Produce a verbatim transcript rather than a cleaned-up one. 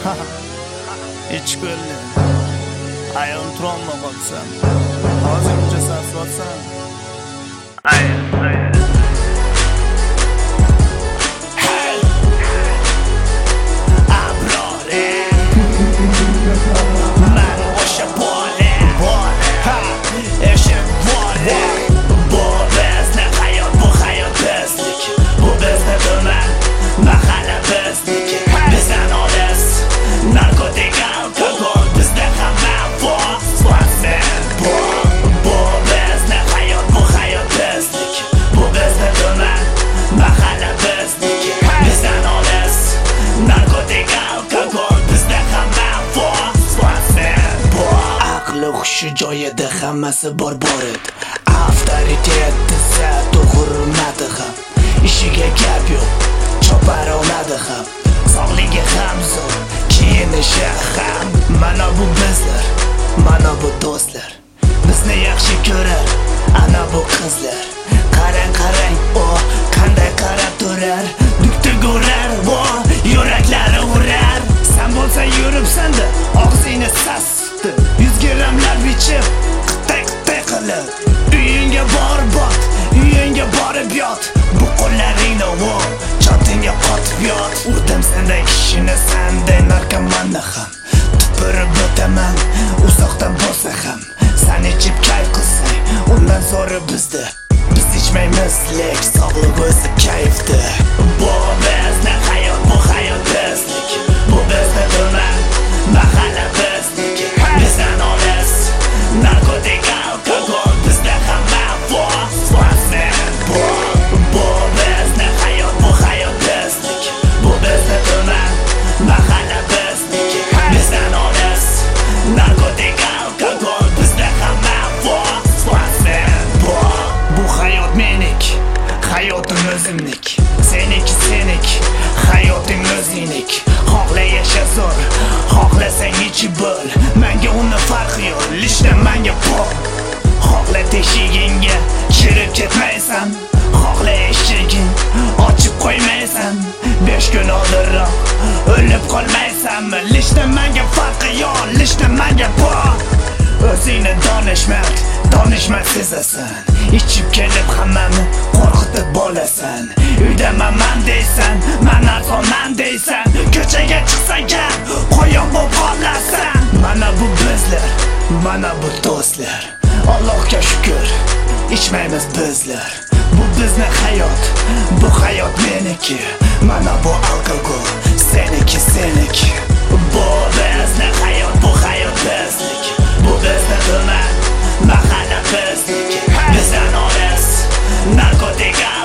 İç gölü ayağın tronla baksan ağzımca sarsvatsan ayağın ayağın Hushi joyida hammasi bor-bor edi. Avtoritet desa hurmati ham, ishiga gap yo'q, chopar oladi ham. Sog'ligi ham zo'r, kiyinishi ham. Mana bu bizlar, mana bu do'stlar. Bizni yaxshi ko'rar, ana bu qizlar. Qarang, qarang, o qanday qarab turar. Dukta go'rar, vo yuraklari urar. Sen bo'lsang yuribsan-da, og'zingni sasdi. yuz gramlar bichib, qitay-qitay qilib. Uyingga borib bot, uyingga borib yot. Bu qo'llaringni vo chotingga qotib yot. Urdim senday kishini, senday narkomanni ham. Tupurib o'taman, uzoqdan bo'lsa ham. Sen ichib kayf qilsang, undan zo'ri bizda. Biz ichmaymiz, lek sog'liq o'zi kayfda. Bu bizni hayot, bu hayot biznik. Bu bizni tuman, mahalla biznik. Bizdan olis, narkotik, alkogol, bizda hamma vos, vosin. Bu, bu bizni hayot, bu hayot biznik. Bu bizni tuman, mahalla biznik. Bizdan olis, narkotik, alkogol, bizda hamma vos, vosin. Bu, bu hayot menik, hayotim o'zimnik. Seniki senik, hayoting o'zingnik. Xohla yasha zo'r, xohlasang ichib bo'l. Menga uni farqi yo'q, lishda menga pol. Xohla teshigingga kirib ketmaysan, xohla eshiging ochib qo'ymaysan. besh kun oldinroq o'lib qolmaysanmi? Lishda menga farqi yo'q, lishda menga pol. O'zingni donishmand, donishmand sezasan. Ichib kelib hammani qo'rqitib bo'lasan. Uydaman deysan, men arzonman deysan. Ko'chaga chiqsang gap, qo'yon bo'lib qolasan. Mana bu bizlar, mana bu do'stlar. Allohga shukr, ichmaymiz bizlar. Bu bizni hayot, bu hayot meniki. Mana bu alkogol, seniki seniki. Bu bizni hayot, bu hayot biznik. Bu bizni tuman, mahalla biznik. Bizdan olis, narkotik